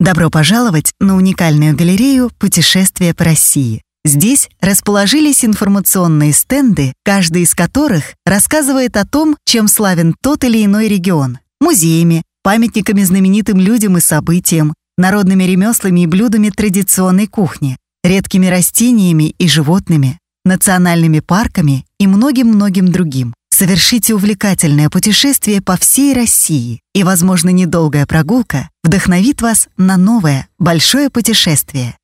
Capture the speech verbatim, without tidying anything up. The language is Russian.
Добро пожаловать на уникальную галерею «Путешествия по России». Здесь расположились информационные стенды, каждый из которых рассказывает о том, чем славен тот или иной регион. Музеями, памятниками знаменитым людям и событиям, народными ремеслами и блюдами традиционной кухни, редкими растениями и животными, национальными парками и многим-многим другим. Совершите увлекательное путешествие по всей России, и, возможно, недолгая прогулка вдохновит вас на новое большое путешествие.